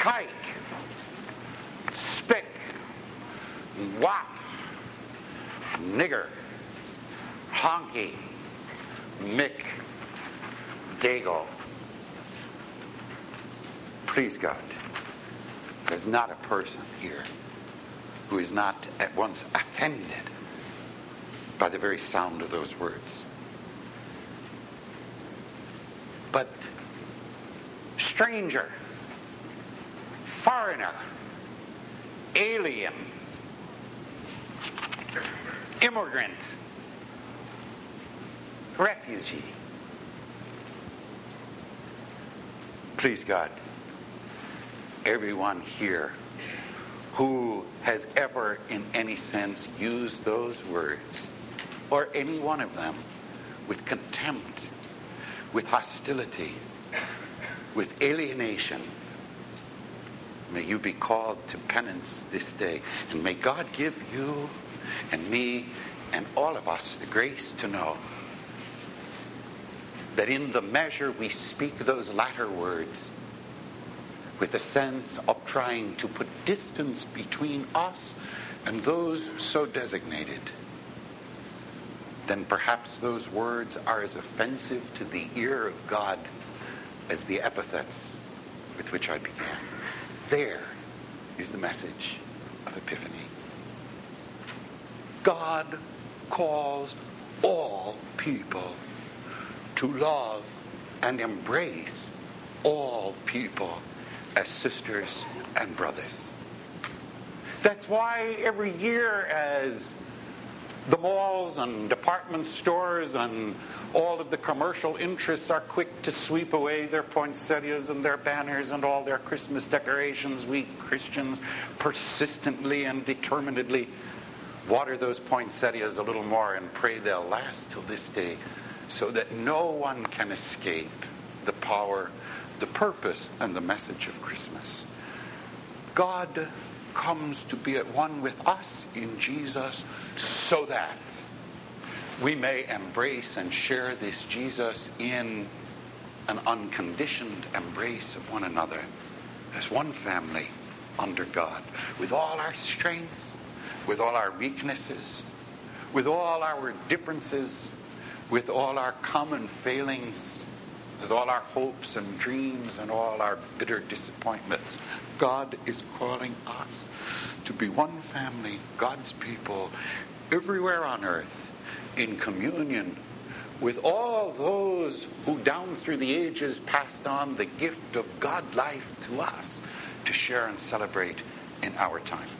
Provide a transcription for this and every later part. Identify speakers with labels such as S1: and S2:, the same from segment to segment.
S1: tyke, spick, wop, nigger, honky, mick, dago. Please God, there's not a person here who is not at once offended by the very sound of those words. But stranger, foreigner, alien, immigrant, refugee. Please God, everyone here who has ever in any sense used those words, or any one of them, with contempt, with hostility, with alienation, may you be called to penance this day. And may God give you and me and all of us the grace to know that in the measure we speak those latter words with a sense of trying to put distance between us and those so designated, then perhaps those words are as offensive to the ear of God as the epithets with which I began. There is the message of Epiphany. God calls all people to love and embrace all people as sisters and brothers. That's why every year, as the malls and department stores and all of the commercial interests are quick to sweep away their poinsettias and their banners and all their Christmas decorations, we Christians persistently and determinedly water those poinsettias a little more and pray they'll last till this day, so that no one can escape the power, the purpose, and the message of Christmas. God comes to be at one with us in Jesus so that we may embrace and share this Jesus in an unconditioned embrace of one another as one family under God, with all our strengths, with all our weaknesses, with all our differences, with all our common failings, with all our hopes and dreams and all our bitter disappointments. God is calling us to be one family, God's people, everywhere on earth, in communion with all those who down through the ages passed on the gift of God life to us to share and celebrate in our time.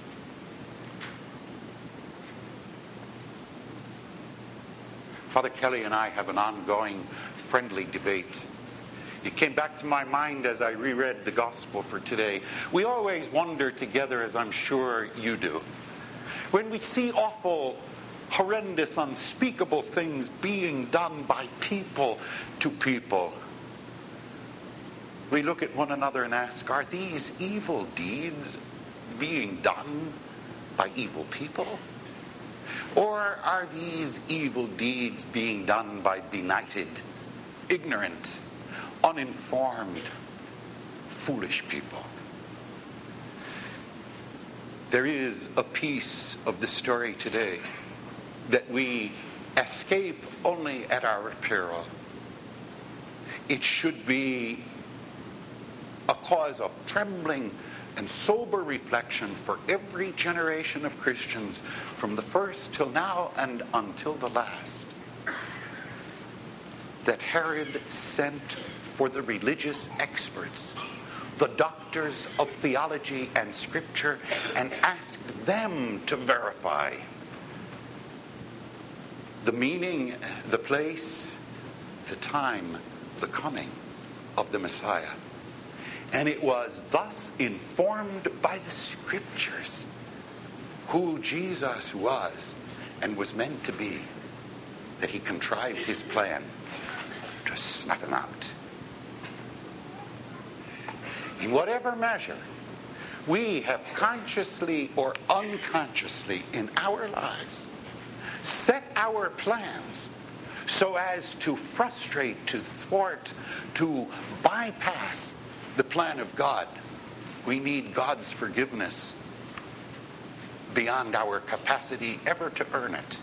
S1: Father Kelly and I have an ongoing friendly debate. It came back to my mind as I reread the gospel for today. We always wonder together, as I'm sure you do, when we see awful, horrendous, unspeakable things being done by people to people, we look at one another and ask, are these evil deeds being done by evil people? Or are these evil deeds being done by benighted, ignorant, uninformed, foolish people? There is a piece of the story today that we escape only at our peril. It should be a cause of trembling and sober reflection for every generation of Christians, from the first till now and until the last, that Herod sent for the religious experts, the doctors of theology and scripture, and asked them to verify the meaning, the place, the time, the coming of the Messiah. And it was thus informed by the scriptures who Jesus was and was meant to be, that he contrived his plan to snuff him out. In whatever measure we have consciously or unconsciously in our lives set our plans so as to frustrate, to thwart, to bypass the plan of God, We need God's forgiveness beyond our capacity ever to earn it.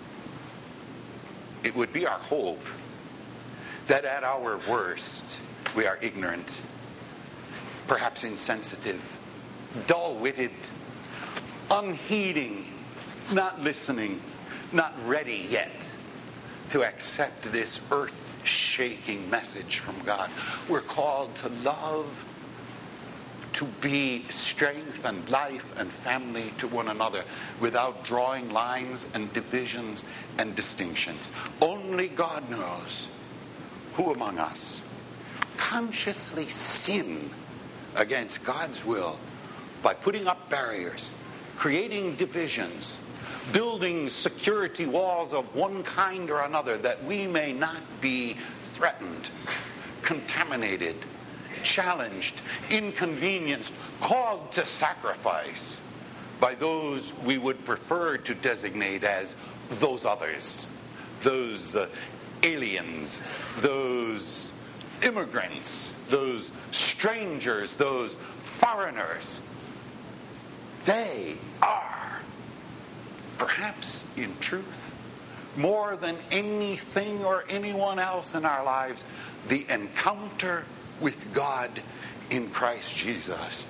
S1: It would be our hope that at our worst we are ignorant, perhaps insensitive, dull-witted, unheeding, not listening, not ready yet to accept this earth-shaking message from God. We're called to love, to be strength and life and family to one another without drawing lines and divisions and distinctions. Only God knows who among us consciously sin against God's will by putting up barriers, creating divisions, building security walls of one kind or another that we may not be threatened, contaminated, challenged, inconvenienced, called to sacrifice by those we would prefer to designate as those others, those aliens, those immigrants, those strangers, those foreigners. They are, perhaps in truth, more than anything or anyone else in our lives, the encounter with God in Christ Jesus.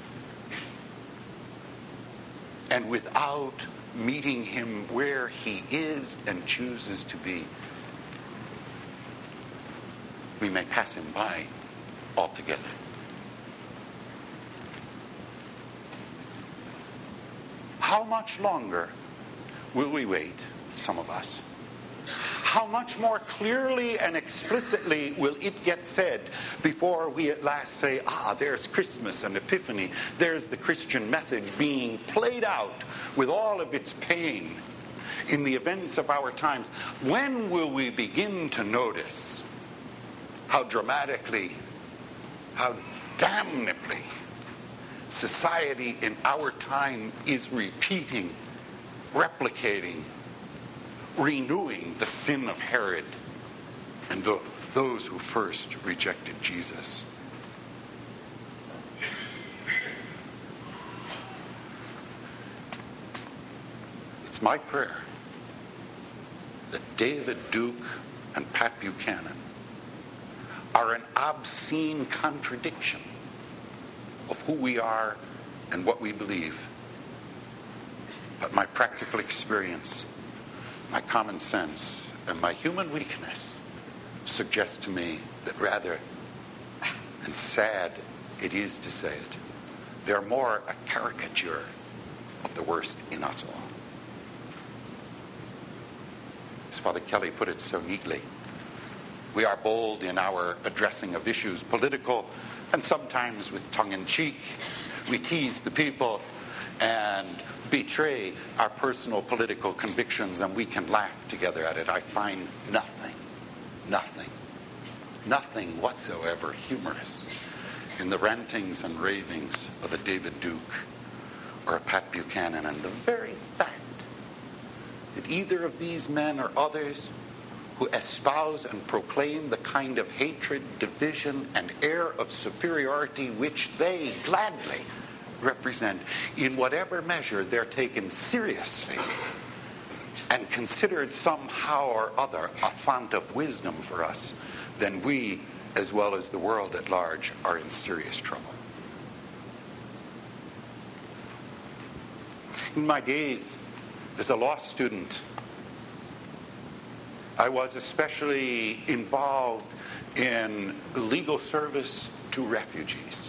S1: And without meeting him where he is and chooses to be, we may pass him by altogether. How much longer will we wait, some of us? How much more clearly and explicitly will it get said before we at last say, there's Christmas and Epiphany. There's the Christian message being played out with all of its pain in the events of our times. When will we begin to notice how dramatically, how damnably society in our time is repeating, replicating, renewing the sin of Herod and those who first rejected Jesus? It's my prayer that David Duke and Pat Buchanan are an obscene contradiction of who we are and what we believe. But my practical experience, my common sense, and my human weakness suggest to me that rather, and sad it is to say it, they're more a caricature of the worst in us all. As Father Kelly put it so neatly, we are bold in our addressing of issues, political and sometimes with tongue-in-cheek. We tease the people and betray our personal political convictions, and we can laugh together at it. I find nothing whatsoever humorous in the rantings and ravings of a David Duke or a Pat Buchanan, and the very fact that either of these men or others who espouse and proclaim the kind of hatred, division, and air of superiority which they gladly represent, in whatever measure they're taken seriously and considered somehow or other a font of wisdom for us, then we, as well as the world at large, are in serious trouble. In my days as a law student, I was especially involved in legal service to refugees.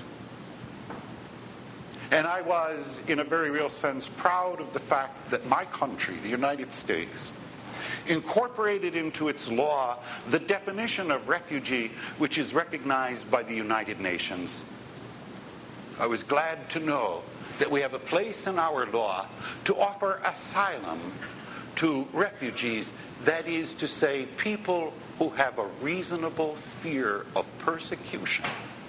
S1: And I was, in a very real sense, proud of the fact that my country, the United States, incorporated into its law the definition of refugee which is recognized by the United Nations. I was glad to know that we have a place in our law to offer asylum to refugees, that is to say, people who have a reasonable fear of persecution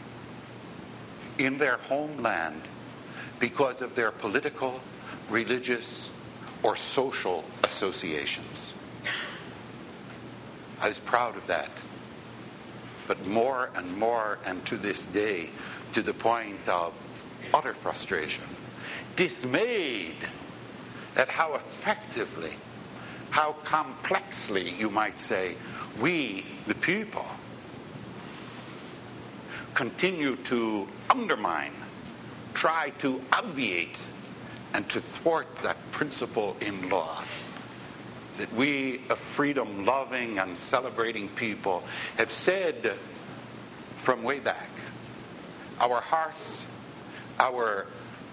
S1: in their homeland because of their political, religious, or social associations. I was proud of that. But more and more, and to this day, to the point of utter frustration, dismayed at how effectively, how complexly, you might say, we, the people, continue to undermine, try to obviate, and to thwart that principle in law. That we, a freedom-loving and celebrating people, have said from way back, our hearts, our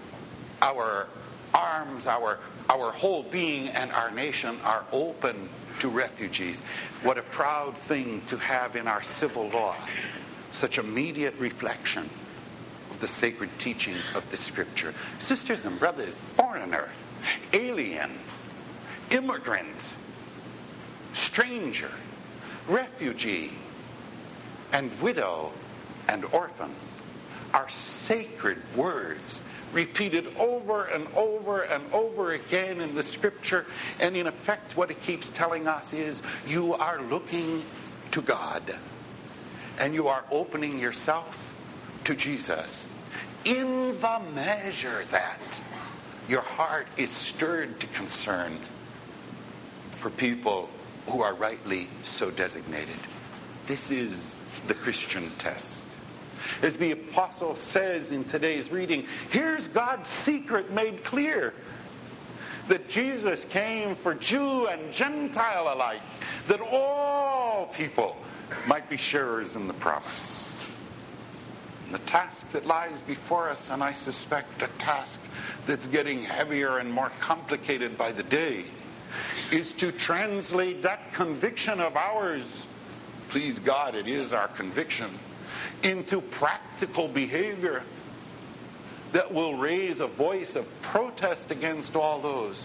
S1: arms, our whole being and our nation are open to refugees. What a proud thing to have in our civil law such immediate reflection of the sacred teaching of the Scripture. Sisters and brothers, foreigner, alien, immigrant, stranger, refugee, and widow and orphan are sacred words repeated over and over and over again in the Scripture. And in effect, what it keeps telling us is you are looking to God and you are opening yourself to Jesus in the measure that your heart is stirred to concern for people who are rightly so designated. This is the Christian test. As the apostle says in today's reading, here's God's secret made clear. That Jesus came for Jew and Gentile alike, that all people might be sharers in the promise. And the task that lies before us, and I suspect a task that's getting heavier and more complicated by the day, is to translate that conviction of ours, please God, it is our conviction, into practical behavior that will raise a voice of protest against all those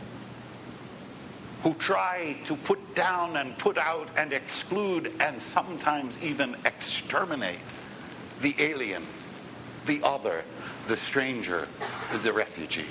S1: who try to put down and put out and exclude and sometimes even exterminate the alien, the other, the stranger, the refugee.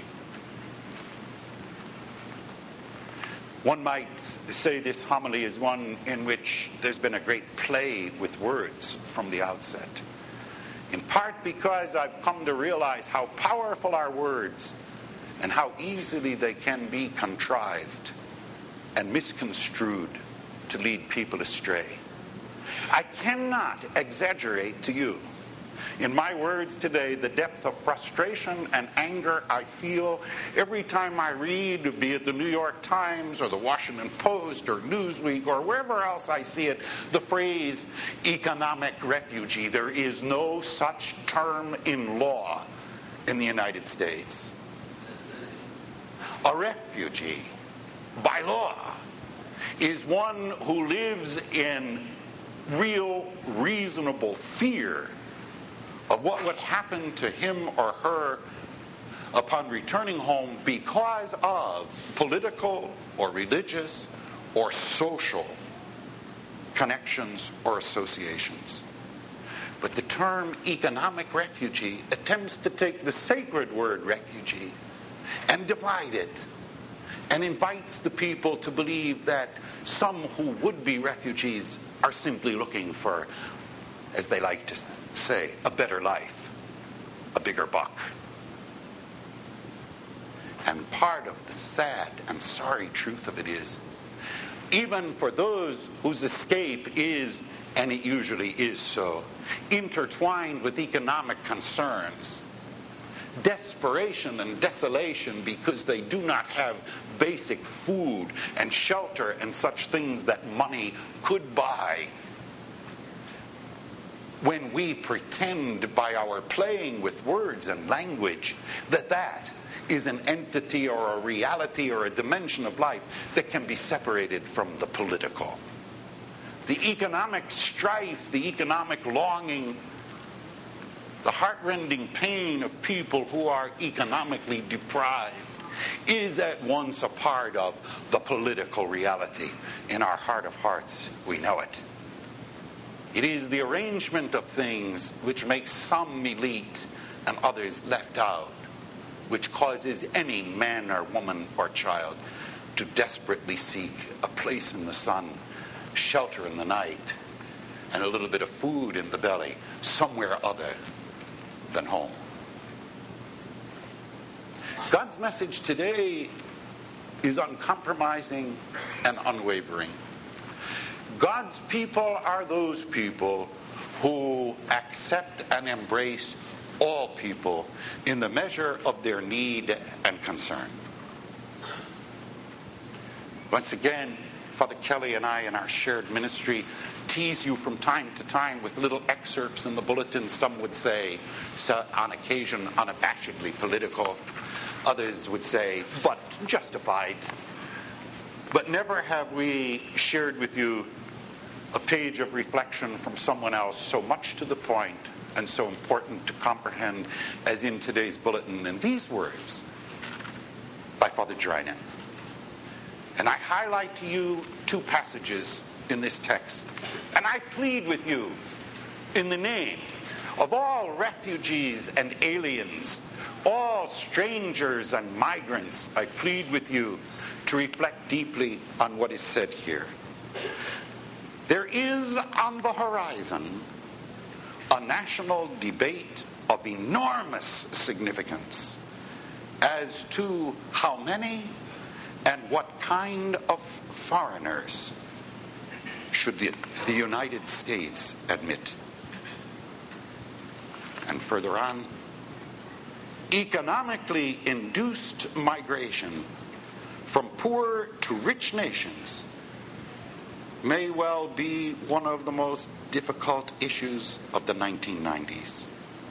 S1: One might say this homily is one in which there's been a great play with words from the outset. In part because I've come to realize how powerful are words and how easily they can be contrived and misconstrued to lead people astray. I cannot exaggerate to you in my words today the depth of frustration and anger I feel every time I read, be it the New York Times or the Washington Post or Newsweek or wherever else I see it, the phrase economic refugee. There is no such term in law in the United States. A refugee, by law, is one who lives in real, reasonable fear of what would happen to him or her upon returning home because of political or religious or social connections or associations. But the term economic refugee attempts to take the sacred word refugee and divide it, and invites the people to believe that some who would be refugees are simply looking for, as they like to say, a better life, a bigger buck. And part of the sad and sorry truth of it is, even for those whose escape is, and it usually is so, intertwined with economic concerns, desperation and desolation because they do not have basic food and shelter and such things that money could buy, when we pretend by our playing with words and language that that is an entity or a reality or a dimension of life that can be separated from the political. The economic strife, the economic longing, the heartrending pain of people who are economically deprived is at once a part of the political reality. In our heart of hearts, we know it. It is the arrangement of things which makes some elite and others left out, which causes any man or woman or child to desperately seek a place in the sun, shelter in the night, and a little bit of food in the belly somewhere other than home. God's message today is uncompromising and unwavering. God's people are those people who accept and embrace all people in the measure of their need and concern. Once again, Father Kelly and I in our shared ministry tease you from time to time with little excerpts in the bulletin, some would say, so on occasion unabashedly political. Others would say, but justified. But never have we shared with you a page of reflection from someone else so much to the point and so important to comprehend as in today's bulletin in these words by Father Drinan. And I highlight to you two passages in this text. And I plead with you in the name of all refugees and aliens, all strangers and migrants, I plead with you to reflect deeply on what is said here. There is on the horizon a national debate of enormous significance as to how many and what kind of foreigners should the United States admit. And further on, economically induced migration from poor to rich nations may well be one of the most difficult issues of the 1990s.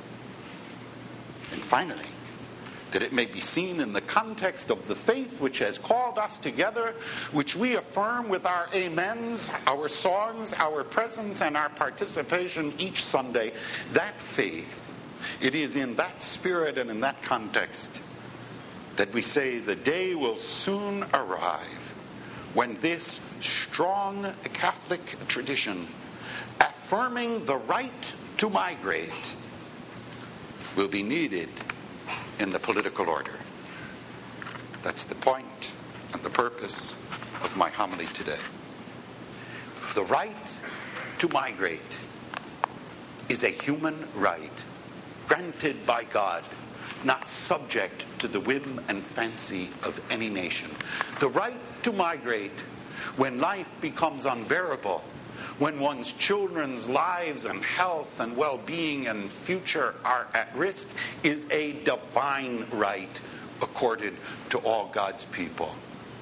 S1: And finally, that it may be seen in the context of the faith which has called us together, which we affirm with our amens, our songs, our presence, and our participation each Sunday, that faith, it is in that spirit and in that context that we say the day will soon arrive when this strong Catholic tradition affirming the right to migrate will be needed in the political order. That's the point and the purpose of my homily today. The right to migrate is a human right granted by God, not subject to the whim and fancy of any nation. The right to migrate when life becomes unbearable, when one's children's lives and health and well-being and future are at risk, is a divine right accorded to all God's people.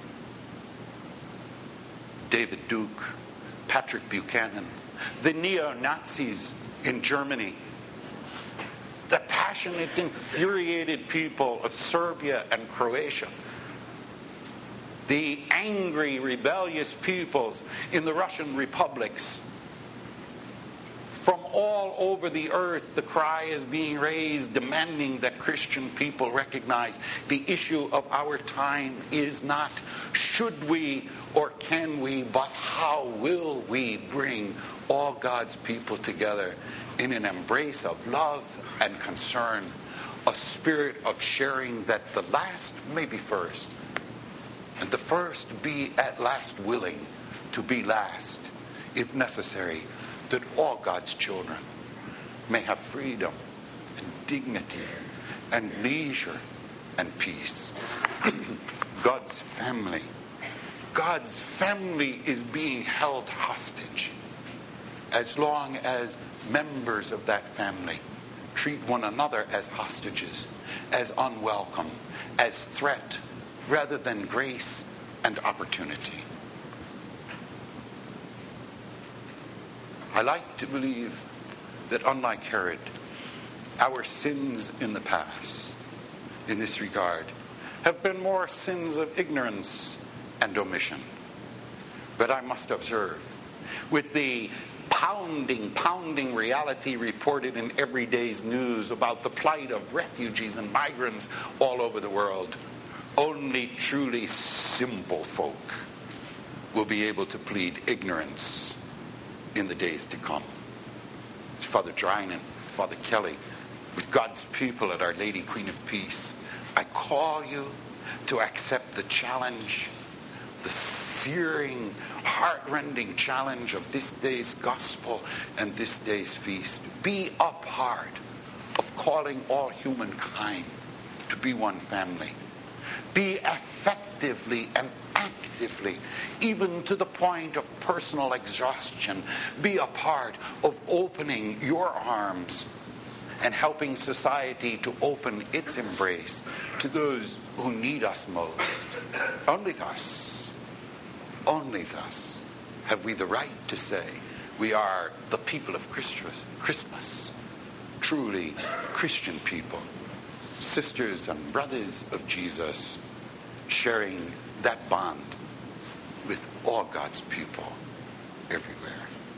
S1: David Duke, Patrick Buchanan, the neo-Nazis in Germany, the passionate, infuriated people of Serbia and Croatia, the angry, rebellious peoples in the Russian republics. From all over the earth, the cry is being raised, demanding that Christian people recognize the issue of our time is not should we or can we, but how will we bring all God's people together in an embrace of love and concern, a spirit of sharing that the last may be first, and the first be at last willing to be last, if necessary, that all God's children may have freedom and dignity and leisure and peace. God's family is being held hostage as long as members of that family treat one another as hostages, as unwelcome, as threat, rather than grace and opportunity. I like to believe that unlike Herod, our sins in the past, in this regard, have been more sins of ignorance and omission. But I must observe, with the pounding reality reported in every day's news about the plight of refugees and migrants all over the world, only truly simple folk will be able to plead ignorance in the days to come. Father Drinan, Father Kelly, with God's people at Our Lady Queen of Peace, I call you to accept the challenge, the searing, heart-rending challenge of this day's gospel and this day's feast. Be a part of calling all humankind to be one family Be effectively and actively, even to the point of personal exhaustion, be a part of opening your arms and helping society to open its embrace to those who need us most. Only thus have we the right to say we are the people of Christmas, truly Christian people, sisters and brothers of Jesus, sharing that bond with all God's people everywhere.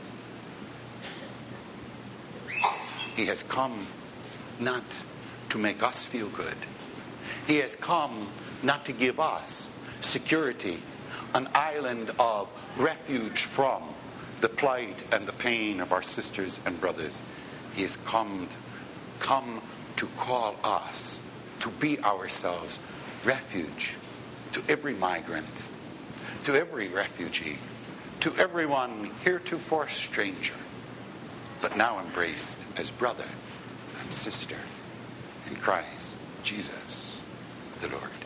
S1: He has come not to make us feel good. He has come not to give us security, an island of refuge from the plight and the pain of our sisters and brothers. He has come to call us to be ourselves refuge to every migrant, to every refugee, to everyone heretofore stranger, but now embraced as brother and sister in Christ Jesus the Lord.